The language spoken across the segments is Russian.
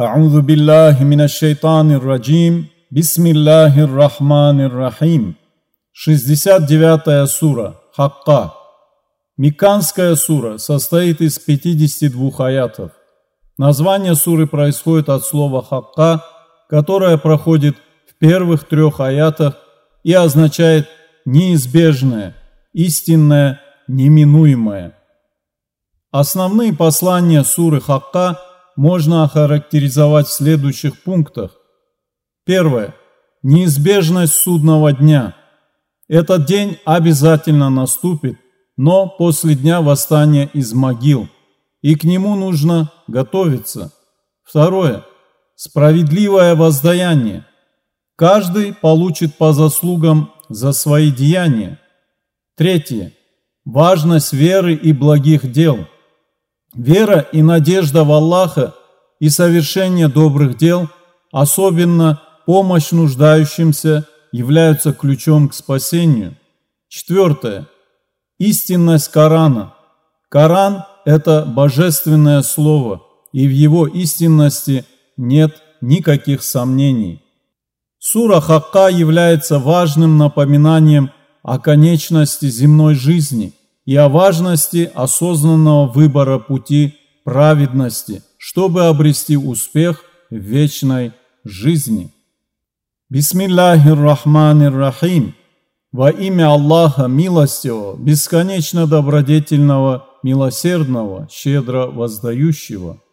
А'удзу биллахи минаш шайтанир раджим. Бисмиллахир рахманир рахим. 69-я сура Хакка. Мекканская сура состоит из 52 аятов. Название суры происходит от слова «хакка», которое проходит в первых 3 аятах и означает «неизбежное», «истинное», «неминуемое». Основные послания суры Хакка можно охарактеризовать в следующих пунктах. Первое. Неизбежность судного дня. Этот день обязательно наступит, но после дня восстания из могил, и к нему нужно готовиться. Второе. Справедливое воздаяние. Каждый получит по заслугам за свои деяния. Третье. Важность веры и благих дел. Вера и надежда в Аллаха и совершение добрых дел, особенно помощь нуждающимся, являются ключом к спасению. Четвертое. Истинность Корана. Коран – это божественное слово, и в его истинности нет никаких сомнений. Сура Хакка является важным напоминанием о конечности земной жизни и о важности осознанного выбора пути праведности, чтобы обрести успех в вечной жизни. Бисмиллахир рахманир рахим. Во имя Аллаха Милостивого, бесконечно добродетельного, милосердного, щедро воздающего.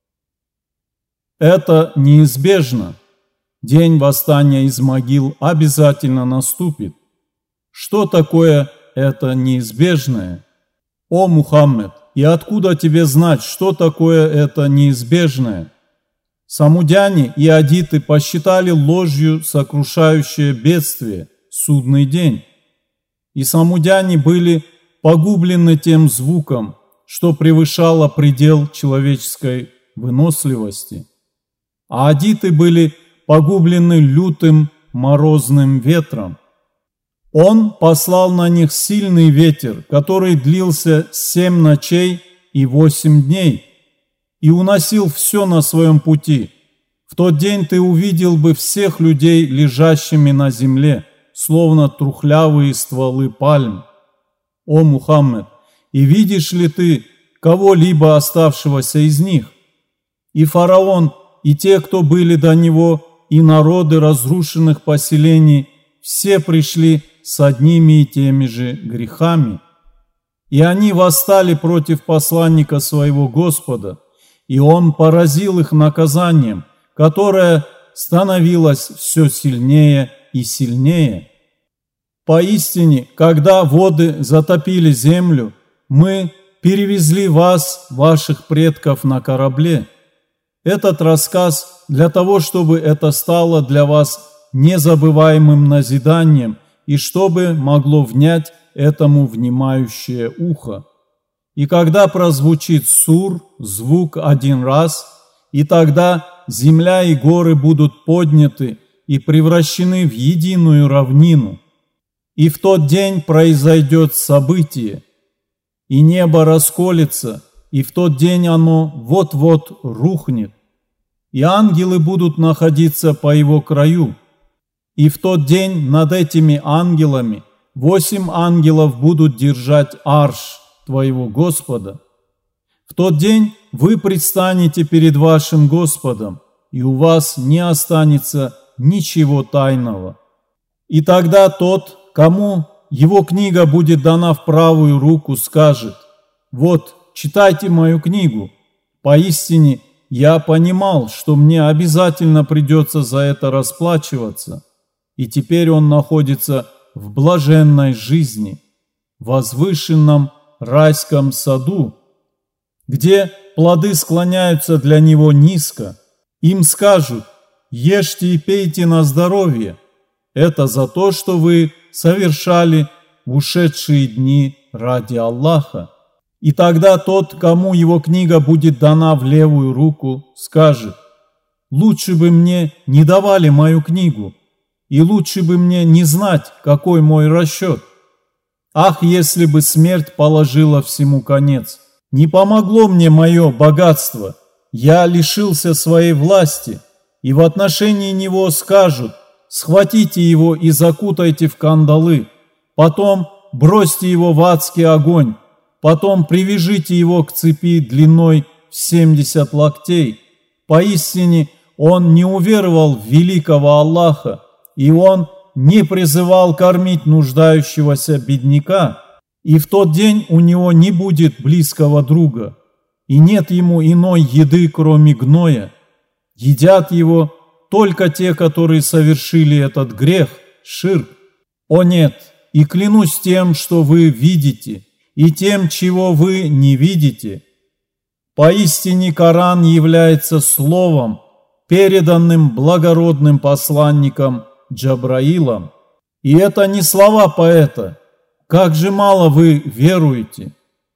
Это неизбежно. День восстания из могил обязательно наступит. Что такое это неизбежное? О Мухаммед, и откуда тебе знать, что такое это неизбежное? Самудяне и адиты посчитали ложью сокрушающее бедствие, судный день. И самудяне были погублены тем звуком, что превышало предел человеческой выносливости. А адиты были погублены лютым морозным ветром. Он послал на них сильный ветер, который длился 7 ночей и 8 дней, и уносил все на своем пути. В тот день ты увидел бы всех людей, лежащими на земле, словно трухлявые стволы пальм. О Мухаммед, и видишь ли ты кого-либо оставшегося из них? И фараон, и те, кто были до него, и народы разрушенных поселений, все пришли с одними и теми же грехами. И они восстали против посланника своего Господа, и он поразил их наказанием, которое становилось все сильнее и сильнее. Поистине, когда воды затопили землю, мы перевезли вас, ваших предков, на корабле. Этот рассказ для того, чтобы это стало для вас незабываемым назиданием и чтобы могло внять этому внимающее ухо. И когда прозвучит сур, звук 1 раз, и тогда земля и горы будут подняты и превращены в единую равнину. И в тот день произойдет событие, и небо расколется, и в тот день оно вот-вот рухнет, и ангелы будут находиться по его краю. И в тот день над этими ангелами 8 ангелов будут держать арш твоего Господа. В тот день вы предстанете перед вашим Господом, и у вас не останется ничего тайного. И тогда тот, кому его книга будет дана в правую руку, скажет: «Вот, читайте мою книгу. Поистине, я понимал, что мне обязательно придется за это расплачиваться». И теперь он находится в блаженной жизни, в возвышенном райском саду, где плоды склоняются для него низко. Им скажут: «Ешьте и пейте на здоровье. Это за то, что вы совершали в ушедшие дни ради Аллаха». И тогда тот, кому его книга будет дана в левую руку, скажет: «Лучше бы мне не давали мою книгу, и лучше бы мне не знать, какой мой расчет. Ах, если бы смерть положила всему конец! Не помогло мне мое богатство, я лишился своей власти, и в отношении него скажут: схватите его и закутайте в кандалы, потом бросьте его в адский огонь, потом привяжите его к цепи длиной в 70 локтей. Поистине он не уверовал в великого Аллаха, и он не призывал кормить нуждающегося бедняка, и в тот день у него не будет близкого друга, и нет ему иной еды, кроме гноя. Едят его только те, которые совершили этот грех, ширк. О нет, и клянусь тем, что вы видите, и тем, чего вы не видите. Поистине Коран является словом, переданным благородным посланником Джабраилом. И это не слова поэта. Как же мало вы веруете.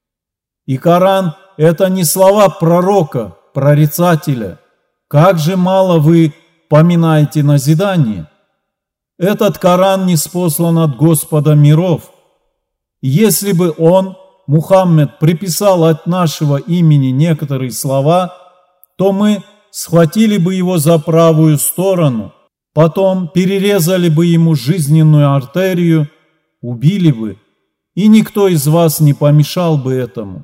И Коран – это не слова пророка, прорицателя. Как же мало вы поминаете назидание. Этот Коран ниспослан от Господа миров. Если бы он, Мухаммед, приписал от нашего имени некоторые слова, то мы схватили бы его за правую сторону, потом перерезали бы ему жизненную артерию, убили бы, и никто из вас не помешал бы этому.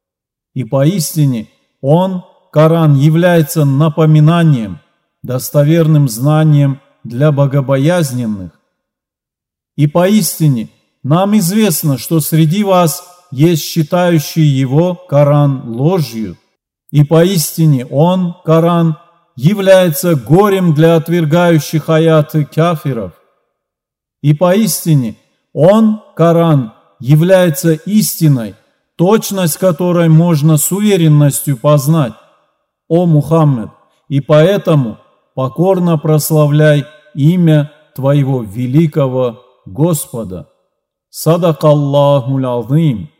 И поистине он, Коран, является напоминанием, достоверным знанием для богобоязненных. И поистине нам известно, что среди вас есть считающие его, Коран, ложью. И поистине он, Коран, является горем для отвергающих аяты кафиров. И поистине он, Коран, является истиной, точность которой можно с уверенностью познать, о Мухаммед, и поэтому покорно прославляй имя твоего великого Господа. Садакаллахул азим.